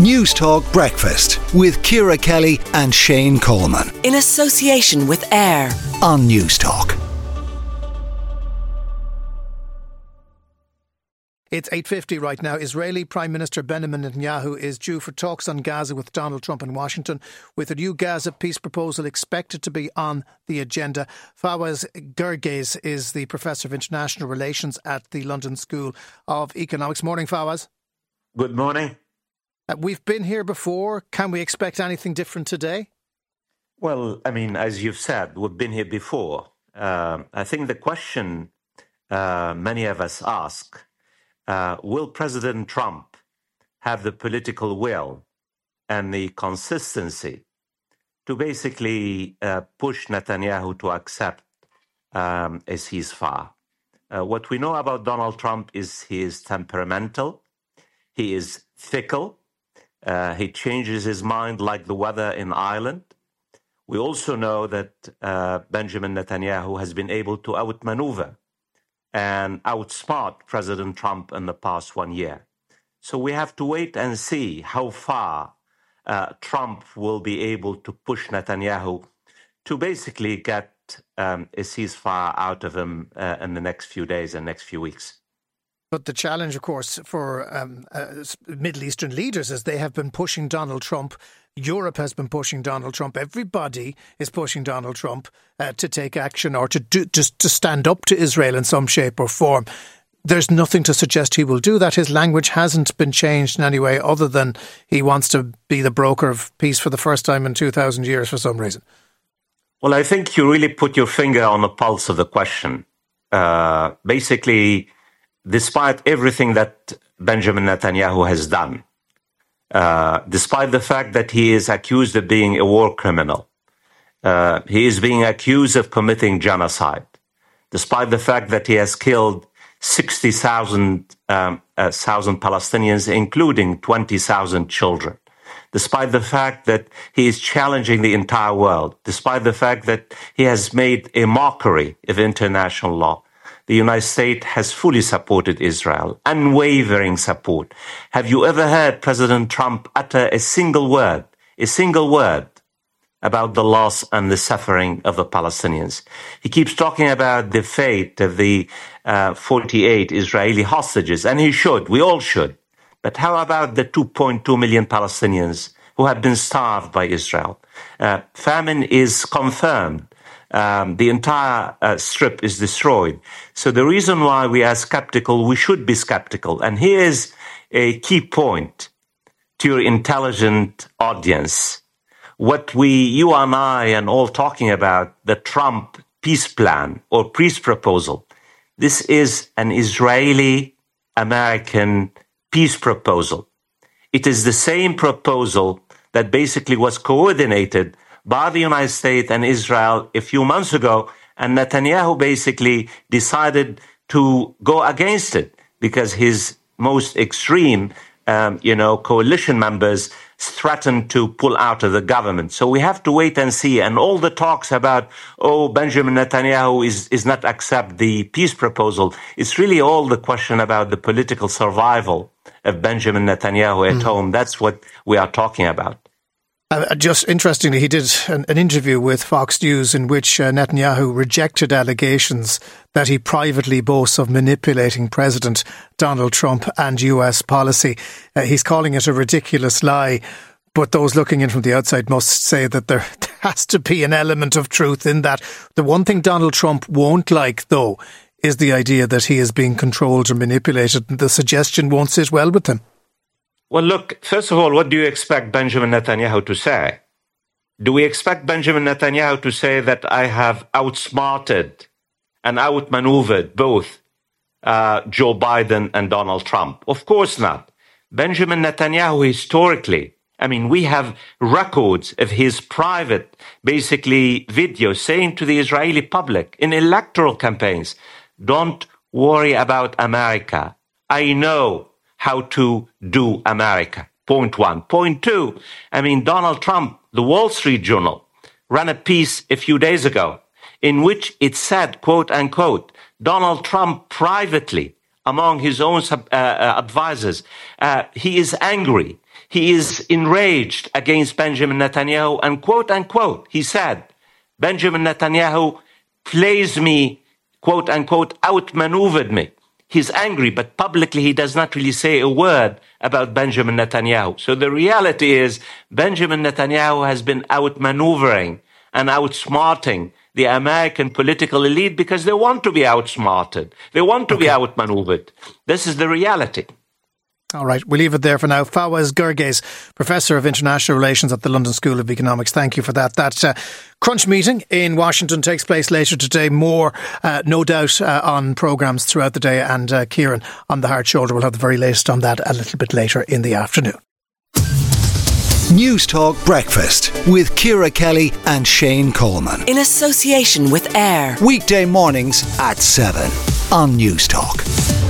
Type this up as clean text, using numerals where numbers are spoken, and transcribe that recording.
News Talk Breakfast with Ciara Kelly and Shane Coleman. In association with AIR on News Talk. It's 8:50 right now. Israeli Prime Minister Benjamin Netanyahu is due for talks on Gaza with Donald Trump in Washington, with a new Gaza peace proposal expected to be on the agenda. Fawaz Gerges is the Professor of International Relations at the London School of Economics. Morning, Fawaz. Good morning. We've been here before. Can we expect anything different today? Well, I mean, as you've said, we've been here before. I think the question many of us ask, will President Trump have the political will and the consistency to basically push Netanyahu to accept a ceasefire? What we know about Donald Trump is he is temperamental, he is fickle, he changes his mind like the weather in Ireland. We also know that Benjamin Netanyahu has been able to outmaneuver and outsmart President Trump in the past 1 year. So we have to wait and see how far Trump will be able to push Netanyahu to basically get a ceasefire out of him in the next few days and next few weeks. But the challenge, of course, for Middle Eastern leaders is they have been pushing Donald Trump. Europe has been pushing Donald Trump. Everybody is pushing Donald Trump to take action or to stand up to Israel in some shape or form. There's nothing to suggest he will do that. His language hasn't been changed in any way other than he wants to be the broker of peace for the first time in 2,000 years for some reason. Well, I think you really put your finger on the pulse of the question. Basically, despite everything that Benjamin Netanyahu has done, despite the fact that he is accused of being a war criminal, he is being accused of committing genocide, despite the fact that he has killed 60,000 Palestinians, including 20,000 children, despite the fact that he is challenging the entire world, despite the fact that he has made a mockery of international law, the United States has fully supported Israel, unwavering support. Have you ever heard President Trump utter a single word about the loss and the suffering of the Palestinians? He keeps talking about the fate of the 48 Israeli hostages, and he should, we all should. But how about the 2.2 million Palestinians who have been starved by Israel? Famine is confirmed. The entire strip is destroyed. So the reason why we are skeptical, we should be skeptical. And here's a key point to your intelligent audience. What you and I and all talking about, the Trump peace plan or peace proposal, this is an Israeli-American peace proposal. It is the same proposal that basically was coordinated by the United States and Israel a few months ago, and Netanyahu basically decided to go against it because his most extreme, coalition members threatened to pull out of the government. So we have to wait and see. And all the talks about, Benjamin Netanyahu is not accept the peace proposal. It's really all the question about the political survival of Benjamin Netanyahu at home. That's what we are talking about. Just interestingly, he did an interview with Fox News in which Netanyahu rejected allegations that he privately boasts of manipulating President Donald Trump and US policy. He's calling it a ridiculous lie, but those looking in from the outside must say that there has to be an element of truth in that. The one thing Donald Trump won't like, though, is the idea that he is being controlled or manipulated. The suggestion won't sit well with him. Well, look, first of all, what do you expect Benjamin Netanyahu to say? Do we expect Benjamin Netanyahu to say that I have outsmarted and outmaneuvered both Joe Biden and Donald Trump? Of course not. Benjamin Netanyahu, historically, we have records of his private, basically, videos saying to the Israeli public in electoral campaigns, don't worry about America. I know how to do America. Point one. Point two, Donald Trump, the Wall Street Journal, ran a piece a few days ago in which it said, quote unquote, Donald Trump privately among his own advisors. He is angry. He is enraged against Benjamin Netanyahu, and quote unquote, he said, Benjamin Netanyahu plays me, quote unquote, outmaneuvered me. He's angry, but publicly he does not really say a word about Benjamin Netanyahu. So the reality is Benjamin Netanyahu has been outmaneuvering and outsmarting the American political elite because they want to be outsmarted. They want to be outmaneuvered. This is the reality. All right, we'll leave it there for now. Fawaz Gerges, Professor of International Relations at the London School of Economics. Thank you for that. That crunch meeting in Washington takes place later today. More, no doubt, on programmes throughout the day. And Kieran on the Hard Shoulder will have the very latest on that a little bit later in the afternoon. News Talk Breakfast with Ciara Kelly and Shane Coleman. In association with AIR. Weekday mornings at 7 on News Talk.